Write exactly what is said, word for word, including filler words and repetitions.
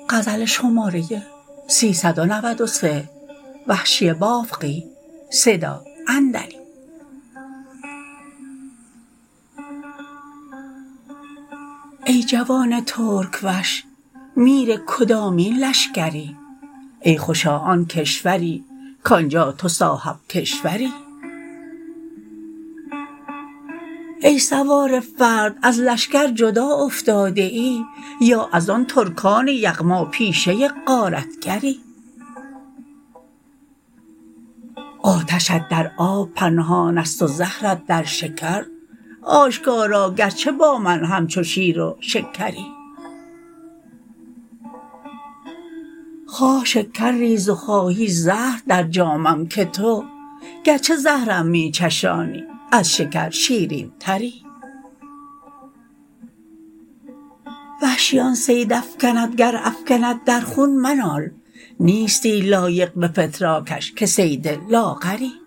غزل شماره سیصد و نود و سه وحشی بافقی صدا اندلی. ای جوان ترک وش میر کدامین لشکری، ای خوشا آن کشوری کانجا تو صاحب کشوری. ای سوار فرد از لشکر جدا افتاده ای، یا از آن ترکان یغما پیشه غارتگری. آتشت در آب پنهان است و زهرت در شکر، آشکارا گرچه با من همچو شیر و شکری. خواه شکر ریز و خواهی زهر در جامم که تو، گرچه زهرم می چشانی از شکر شیرین تری. وحشی آن صید افکنت گر افکند در خون منال، نیستی لایق به فتراکش که صید لاغری.